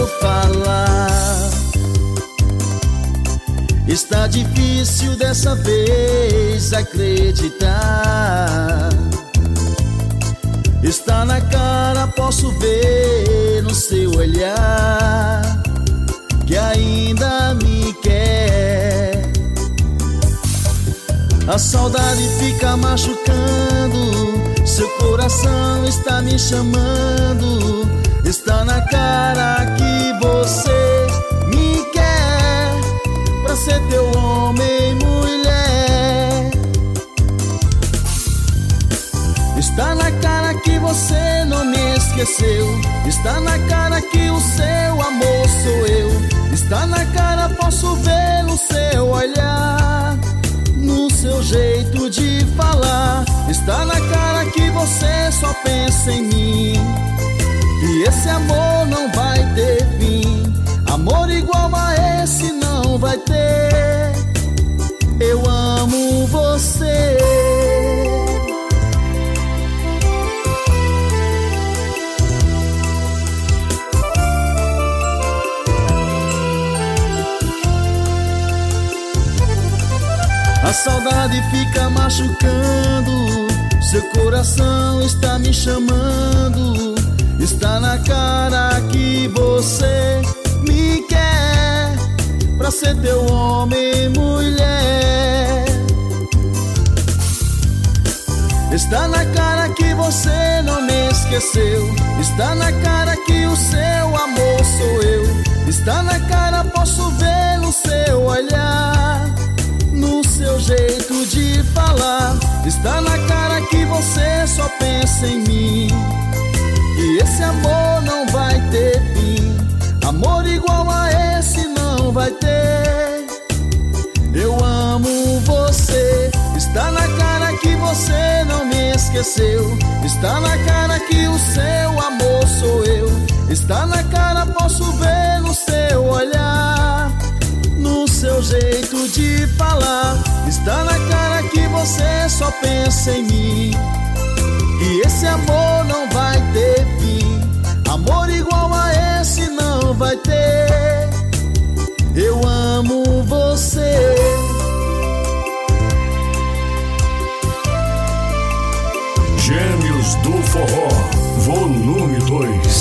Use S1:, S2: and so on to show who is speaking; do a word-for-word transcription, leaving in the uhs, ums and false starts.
S1: eu falar. Está difícil dessa vez acreditar. Está na cara, posso ver no seu olhar que ainda me quer. A saudade fica machucando, seu coração está me chamando. Está na cara que você me quer, pra ser teu homem, mulher. Está na cara que você não me esqueceu. Está na cara que o seu amor sou eu. Está na cara, posso ver no seu olhar, no seu jeito de falar. Está na cara que você só pensa em mim, e esse amor não vai ter fim. Amor igual a esse não vai ter. Eu amo você. A saudade fica machucando, seu coração está me chamando. Está na cara que você me quer, pra ser teu homem, mulher. Está na cara que você não me esqueceu. Está na cara que o seu amor sou eu. Está na cara, posso ver no seu olhar, no seu jeito de falar. Está na cara que você só pensa em mim, e esse amor não vai ter fim. Amor igual a esse não vai ter. Eu amo você. Está na cara que você não me esqueceu. Está na cara que o seu amor sou eu. Está na cara, posso ver no seu olhar, no seu jeito de falar. Está na cara que você só pensa em mim, e esse amor não vai ter fim. Amor igual a esse não vai ter. Eu amo você.
S2: Gêmeos do Forró, volume dois.